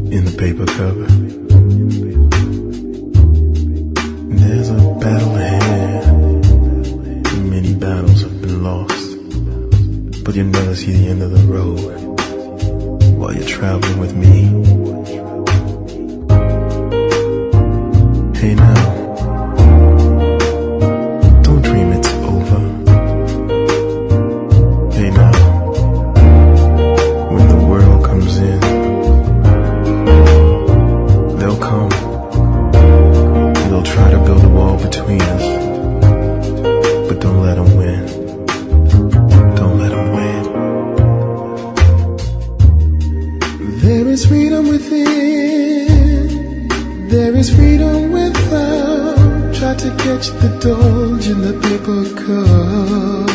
in the paper cover. There's a battle ahead. Many battles have been lost, but you'll never see the end of the road while you're traveling with me. Hey now, don't dream it's over. Hey now, when the world comes in, they'll come. They'll try to build a wall between us, but don't let them win. Don't let them win. There is freedom within. There is freedom without. Try to catch the Doge in the paper cup.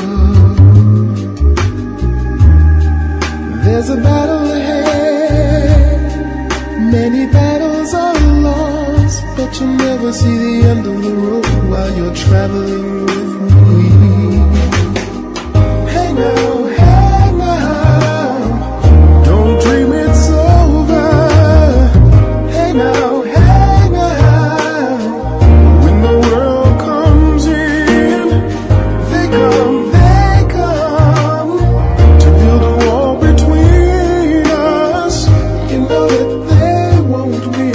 There's a battle ahead. Many battles are lost, but you'll never see the end of the road while you're traveling with me. Hey now, hey now, don't dream it's over. Hey now, hey now, when the world comes in, they come to build a wall between us. You know that they won't win.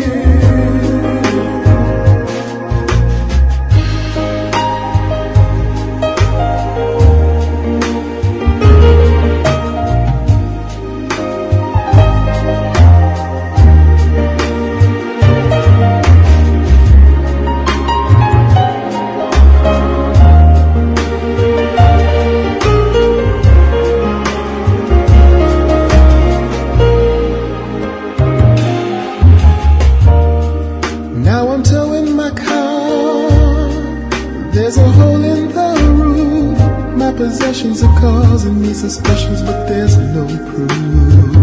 Now I'm towing my car. There's a hole in the roof. My possessions are causing me suspicions, but there's no proof.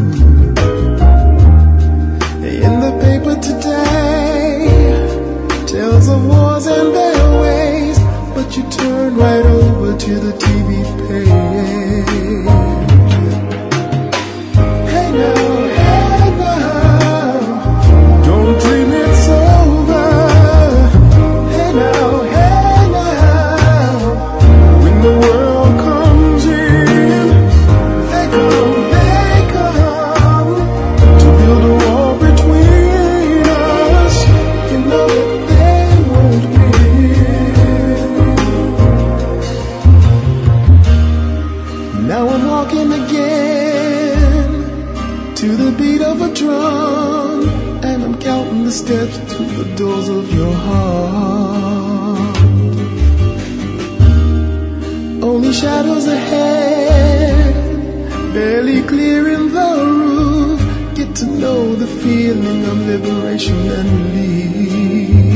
In the paper today, tales of wars and their ways, but you turn right over to the TV page. Hey now, hey now, don't dream it's over. Hey now, when the world comes in, they come to build a wall between us. You know that they won't win. Now I'm walking again to the beat of a drum, and I'm counting the steps to the doors of your heart. Only shadows ahead, barely clearing the roof. Get to know the feeling of liberation and relief.